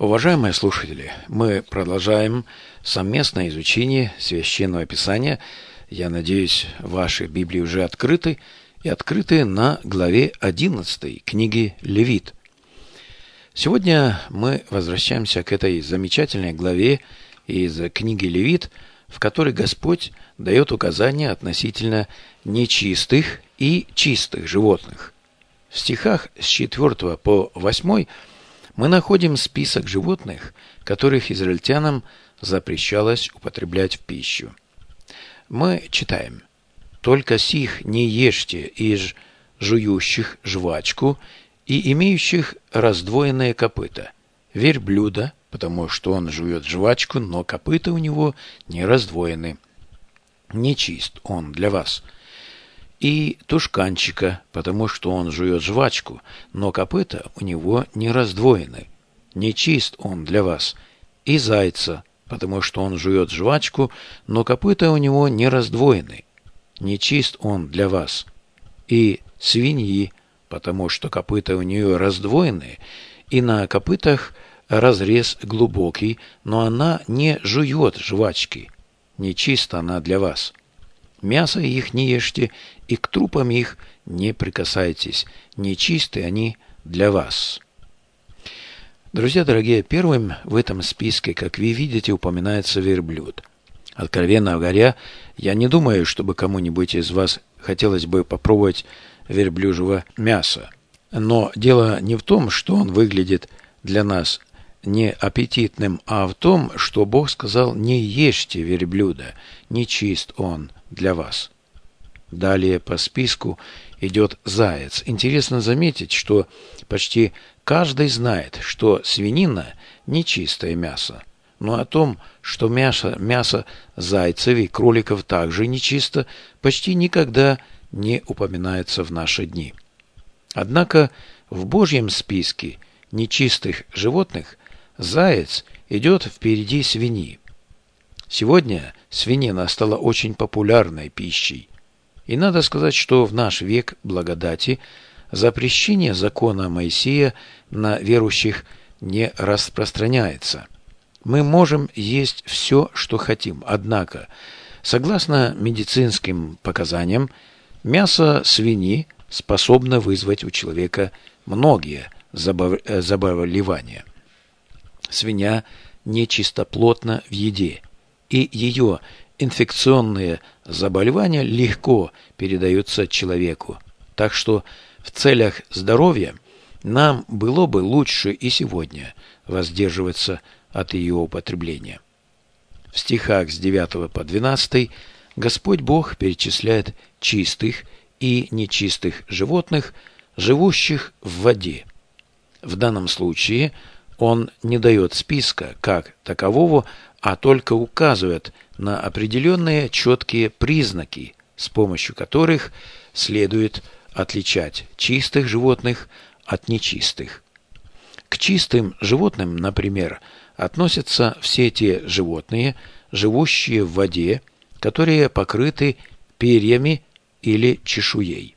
Уважаемые слушатели, мы продолжаем совместное изучение Священного Писания. Я надеюсь, ваши Библии уже открыты и открыты на главе 11 книги Левит. Сегодня мы возвращаемся к этой замечательной главе из книги Левит, в которой Господь дает указания относительно нечистых и чистых животных. В стихах с 4 по 8 мы находим список животных, которых израильтянам запрещалось употреблять в пищу. Мы читаем: «Только сих не ешьте из жующих жвачку и имеющих раздвоенные копыта, верблюда, потому что он жует жвачку, но копыта у него не раздвоены. Нечист он для вас. И тушканчика, потому что он жует жвачку, но копыта у него не раздвоены. Нечист он для вас. И зайца, потому что он жует жвачку, но копыта у него не раздвоены. Нечист он для вас. И свиньи, потому что копыта у нее раздвоены, и на копытах разрез глубокий, но она не жует жвачки. Нечиста она для вас. Мясо их не ешьте, и к трупам их не прикасайтесь. Нечисты они для вас». Друзья дорогие, первым в этом списке, как вы видите, упоминается верблюд. Откровенно говоря, я не думаю, чтобы кому-нибудь из вас хотелось бы попробовать верблюжьего мяса. Но дело не в том, что он выглядит для нас неаппетитным, а в том, что Бог сказал: «Не ешьте верблюда, нечист он для вас». Далее по списку идет заяц. Интересно заметить, что почти каждый знает, что свинина – нечистое мясо. Но о том, что мясо зайцев и кроликов также нечисто, почти никогда не упоминается в наши дни. Однако в Божьем списке нечистых животных заяц идет впереди свиньи. Сегодня свинина стала очень популярной пищей. И надо сказать, что в наш век благодати запрещение закона Моисея на верующих не распространяется. Мы можем есть все, что хотим, однако, согласно медицинским показаниям, мясо свиньи способно вызвать у человека многие заболевания. Свинья нечистоплотна в еде, и ее инфекционные заболевания легко передаются человеку. Так что в целях здоровья нам было бы лучше и сегодня воздерживаться от ее употребления. В стихах с 9 по 12 Господь Бог перечисляет чистых и нечистых животных, живущих в воде. В данном случае Он не дает списка как такового, а только указывает на определенные четкие признаки, с помощью которых следует отличать чистых животных от нечистых. К чистым животным, например, относятся все те животные, живущие в воде, которые покрыты перьями или чешуей.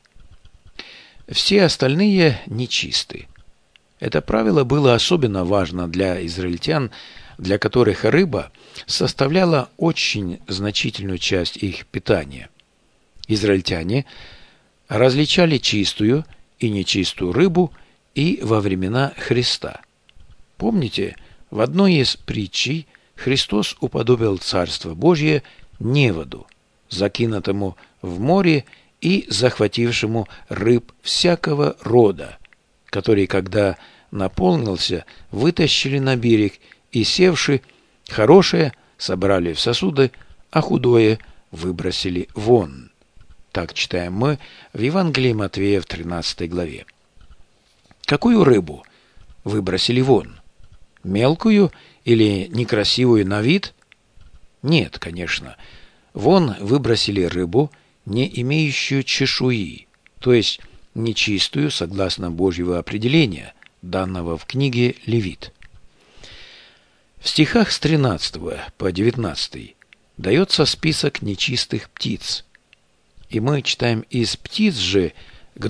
Все остальные нечисты. Это правило было особенно важно для израильтян, для которых рыба составляла очень значительную часть их питания. Израильтяне различали чистую и нечистую рыбу и во времена Христа. Помните, в одной из притчей Христос уподобил Царство Божие неводу, закинутому в море и захватившему рыб всякого рода, который, когда наполнился, вытащили на берег и, севши, хорошее собрали в сосуды, а худое выбросили вон. Так читаем мы в Евангелии Матвея в 13 главе. Какую рыбу выбросили вон? Мелкую или некрасивую на вид? Нет, конечно. Вон выбросили рыбу, не имеющую чешуи, то есть нечистую, согласно Божьего определения, данного в книге Левит. В стихах с 13 по 19 дается список нечистых птиц. И мы читаем: «Из птиц же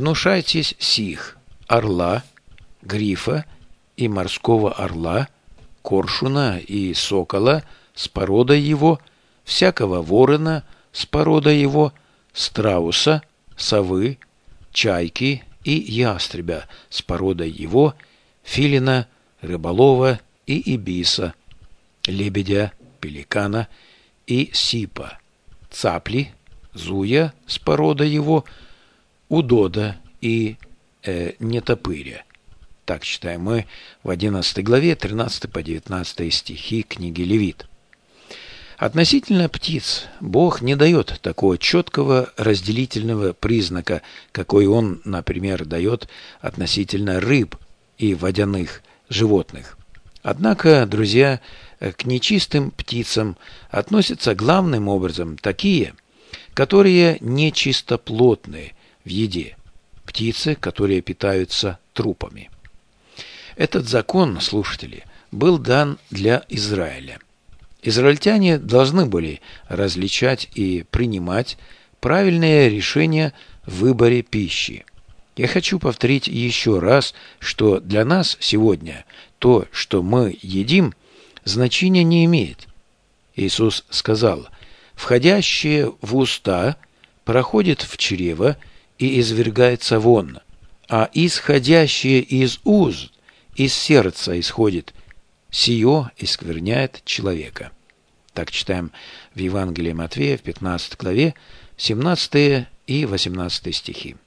гнушайтесь сих: орла, грифа и морского орла, коршуна и сокола с породой его, всякого ворона с породой его, страуса, совы, чайки и ястребя с породой его, филина, рыболова и ибиса, лебедя, пеликана и сипа, цапли, зуя с породой его, удода и нетопыря. Так читаем мы в 11 главе 13 по 19 стихи книги Левит. Относительно птиц Бог не дает такого четкого разделительного признака, какой Он, например, дает относительно рыб и водяных животных. Однако, друзья, к нечистым птицам относятся главным образом такие, которые нечистоплотны в еде, птицы, которые питаются трупами. Этот закон, слушатели, был дан для Израиля. Израильтяне должны были различать и принимать правильные решения в выборе пищи. Я хочу повторить еще раз, что для нас сегодня то, что мы едим, значения не имеет. Иисус сказал: «Входящее в уста проходит в чрево и извергается вон, а исходящее из уст, из сердца исходит, сие искверняет человека». Так читаем в Евангелии Матфея в 15 главе 17 и 18 стихи.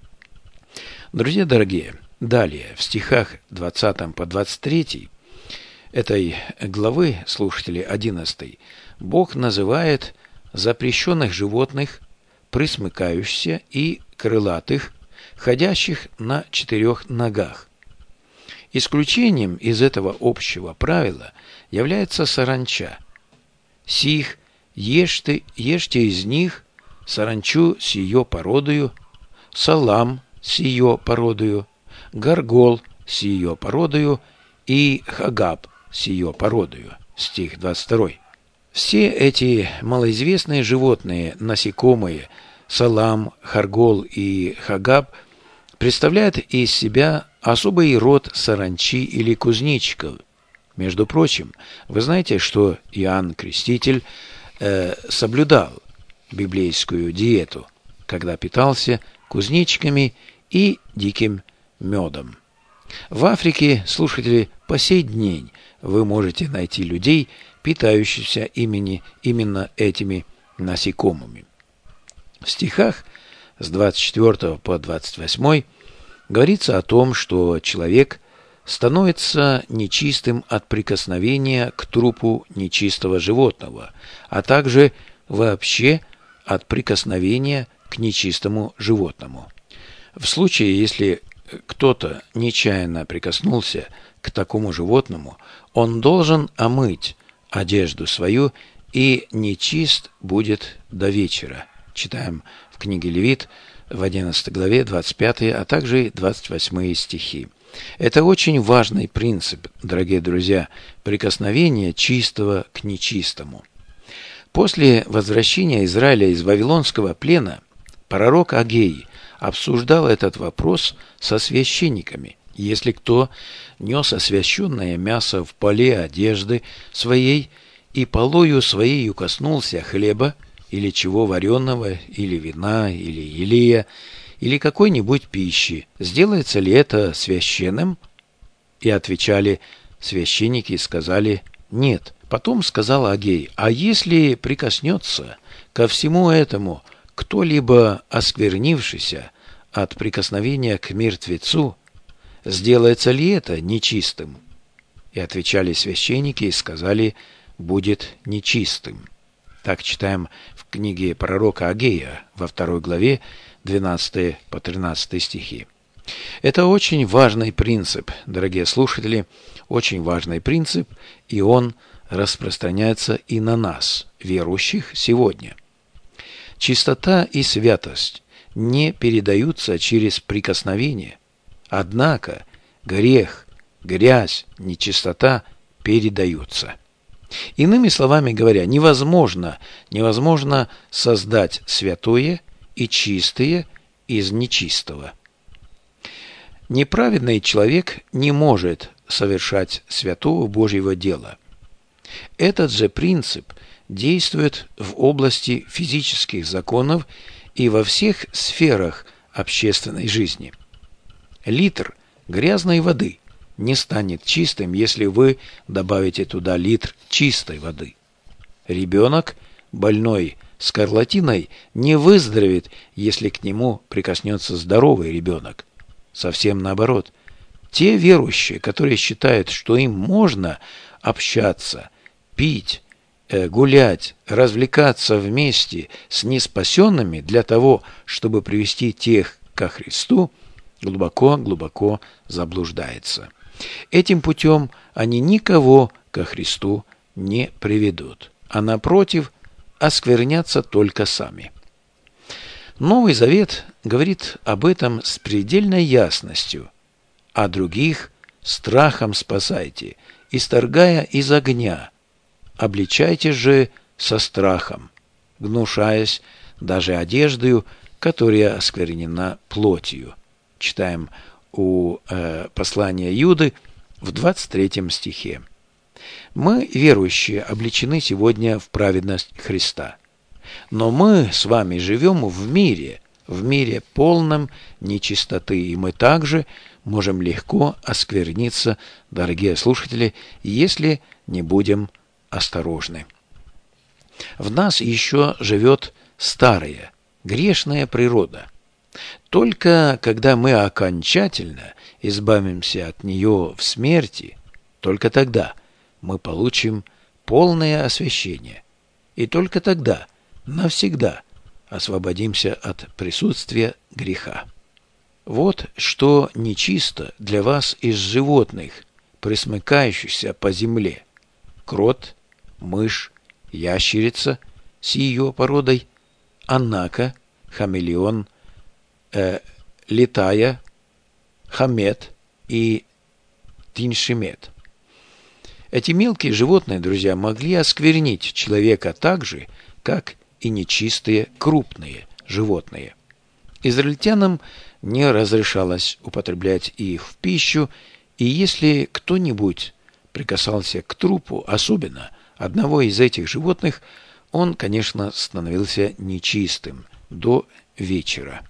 Друзья дорогие, далее в стихах 20 по 23 этой главы, слушатели, 11, Бог называет запрещенных животных пресмыкающихся и крылатых, ходящих на 4 ногах. Исключением из этого общего правила является саранча. «Сих ешьте из них саранчу с ее породою, салам с ее породою, горгол с ее породою и хагаб с ее породою». Стих 22. Все эти малоизвестные животные, насекомые, салам, харгол и хагаб, представляют из себя особый род саранчи или кузнечиков. Между прочим, вы знаете, что Иоанн Креститель соблюдал библейскую диету, когда питался кузнечиками и диким медом. В Африке, слушатели, по сей день вы можете найти людей, питающихся именно этими насекомыми. В стихах с 24 по 28 говорится о том, что человек становится нечистым от прикосновения к трупу нечистого животного, а также вообще от прикосновения к нечистому животному. В случае, если кто-то нечаянно прикоснулся к такому животному, он должен омыть одежду свою, и нечист будет до вечера. Читаем в книге Левит в 11 главе 25, а также 28 стихи. Это очень важный принцип, дорогие друзья, прикосновения чистого к нечистому. После возвращения Израиля из Вавилонского плена пророк Агей обсуждал этот вопрос со священниками. Если кто нес освященное мясо в поле одежды своей и полою своею коснулся хлеба или чего вареного, или вина, или елея, или какой-нибудь пищи, сделается ли это священным? И отвечали священники и сказали: нет. Потом сказал Агей: а если прикоснется ко всему этому кто-либо осквернившийся от прикосновения к мертвецу, сделается ли это нечистым? И отвечали священники и сказали: будет нечистым. Так читаем в книге пророка Агея во 2 главе 12 по 13 стихи. Это очень важный принцип, дорогие слушатели, очень важный принцип, и он распространяется и на нас, верующих, сегодня. Чистота и святость не передаются через прикосновение, однако грех, грязь, нечистота передаются. Иными словами говоря, невозможно создать святое и чистое из нечистого. Неправедный человек не может совершать святого Божьего дела. Этот же принцип действует в области физических законов и во всех сферах общественной жизни. Литр грязной воды не станет чистым, если вы добавите туда литр чистой воды. Ребенок, больной скарлатиной, не выздоровеет, если к нему прикоснется здоровый ребенок. Совсем наоборот. Те верующие, которые считают, что им можно общаться, пить, гулять, развлекаться вместе с неспасенными для того, чтобы привести тех ко Христу, глубоко заблуждается. Этим путем они никого ко Христу не приведут, а напротив, осквернятся только сами. Новый Завет говорит об этом с предельной ясностью, а других страхом спасайте, исторгая из огня, обличайте же со страхом, гнушаясь даже одеждою, которая осквернена плотью. Читаем у послания Юды в 23 стихе. Мы, верующие, обличены сегодня в праведность Христа. Но мы с вами живем в мире полном нечистоты, и мы также можем легко оскверниться, дорогие слушатели, если не будем осторожны. В нас еще живет старая, грешная природа. Только когда мы окончательно избавимся от нее в смерти, только тогда мы получим полное освящение, и только тогда навсегда освободимся от присутствия греха. Вот что нечисто для вас из животных, пресмыкающихся по земле: крот, мышь, ящерица с ее породой, анака, хамелеон, летая, хамет и тиншемет. Эти мелкие животные, друзья, могли осквернить человека так же, как и нечистые крупные животные. Израильтянам не разрешалось употреблять их в пищу, и если кто-нибудь прикасался к трупу, особенно одного из этих животных, он, конечно, становился нечистым до вечера.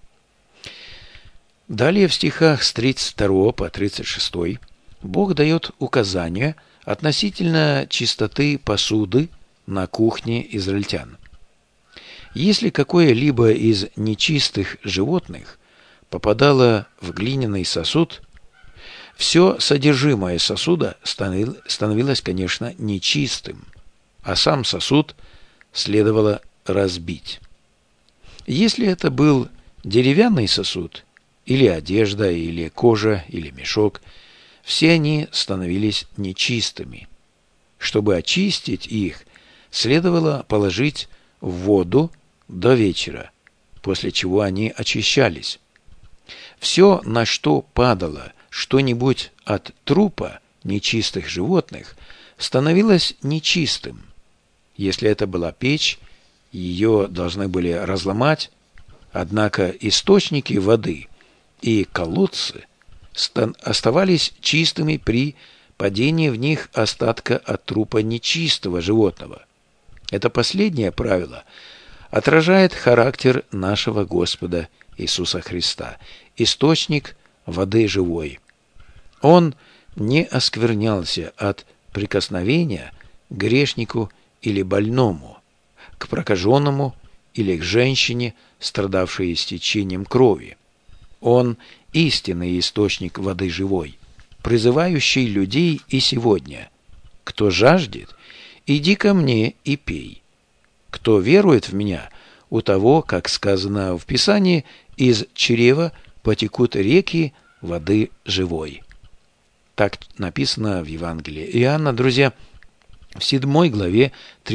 Далее в стихах с 32 по 36 Бог дает указания относительно чистоты посуды на кухне израильтян. Если какое-либо из нечистых животных попадало в глиняный сосуд, все содержимое сосуда становилось, конечно, нечистым, а сам сосуд следовало разбить. Если это был деревянный сосуд, или одежда, или кожа, или мешок, все они становились нечистыми. Чтобы очистить их, следовало положить в воду до вечера, после чего они очищались. Все, на что падало что-нибудь от трупа нечистых животных, становилось нечистым. Если это была печь, ее должны были разломать, однако источники воды и колодцы оставались чистыми при падении в них остатка от трупа нечистого животного. Это последнее правило отражает характер нашего Господа Иисуса Христа, источник воды живой. Он не осквернялся от прикосновения к грешнику или больному, к прокаженному или к женщине, страдавшей истечением крови. Он истинный источник воды живой, призывающий людей и сегодня: кто жаждет, иди ко мне и пей. Кто верует в меня, у того, как сказано в Писании, из чрева потекут реки воды живой. Так написано в Евангелии Иоанна, друзья, в 7 главе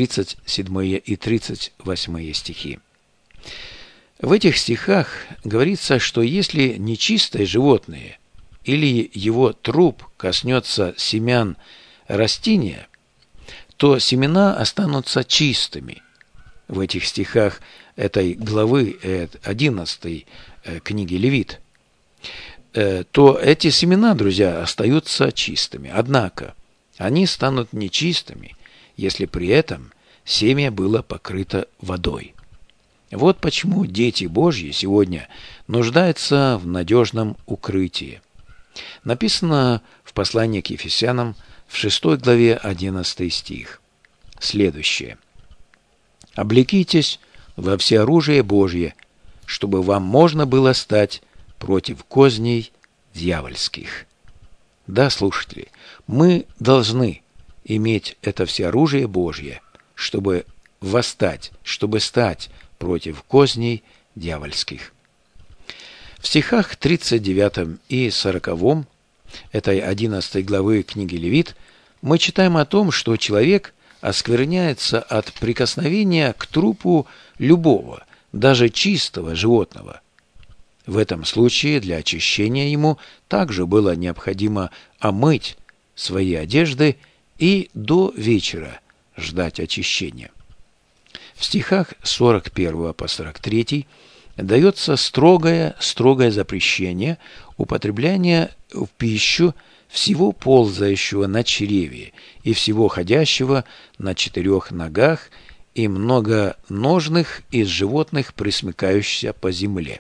37 и 38 стихи. В этих стихах говорится, что если нечистое животное или его труп коснется семян растения, то семена останутся чистыми. В этих стихах этой главы 11 книги Левит. то эти семена, друзья, остаются чистыми. Однако они станут нечистыми, если при этом семя было покрыто водой. Вот почему дети Божьи сегодня нуждаются в надежном укрытии. Написано в послании к Ефесянам в 6 главе 11 стих. Следующее. «Облекитесь во всеоружие Божье, чтобы вам можно было стать против козней дьявольских». Да, слушатели, мы должны иметь это всеоружие Божье, чтобы восстать, чтобы стать против козней дьявольских. В стихах 39 и 40 этой 11 главы книги Левит мы читаем о том, что человек оскверняется от прикосновения к трупу любого, даже чистого животного. В этом случае для очищения ему также было необходимо омыть свои одежды и до вечера ждать очищения. В стихах 41 по 43 дается строгое запрещение употребления в пищу всего ползающего на чреве и всего ходящего на 4 ногах и многоножных из животных, пресмыкающихся по земле.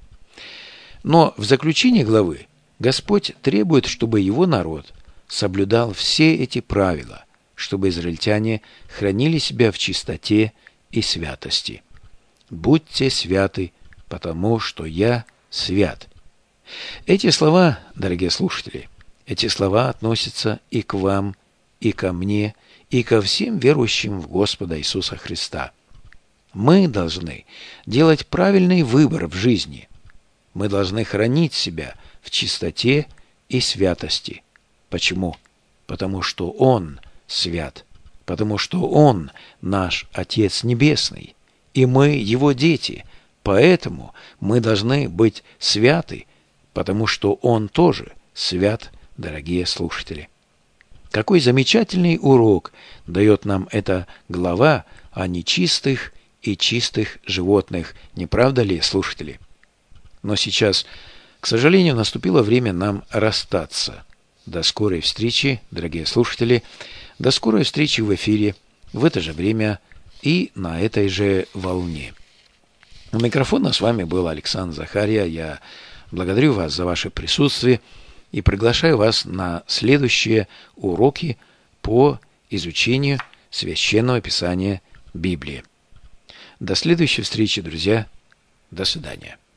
Но в заключении главы Господь требует, чтобы его народ соблюдал все эти правила, чтобы израильтяне хранили себя в чистоте и святости. «Будьте святы, потому что я свят». Эти слова, дорогие слушатели, эти слова относятся и к вам, и ко мне, и ко всем верующим в Господа Иисуса Христа. Мы должны делать правильный выбор в жизни. Мы должны хранить себя в чистоте и святости. Почему? Потому что Он свят, потому что Он наш Отец Небесный, и мы Его дети, поэтому мы должны быть святы, потому что Он тоже свят, дорогие слушатели. Какой замечательный урок дает нам эта глава о нечистых и чистых животных, не правда ли, слушатели? Но сейчас, к сожалению, наступило время нам расстаться. До скорой встречи, дорогие слушатели, до скорой встречи в эфире в это же время и на этой же волне. У микрофона с вами был Александр Захария. Я благодарю вас за ваше присутствие и приглашаю вас на следующие уроки по изучению Священного Писания Библии. До следующей встречи, друзья. До свидания.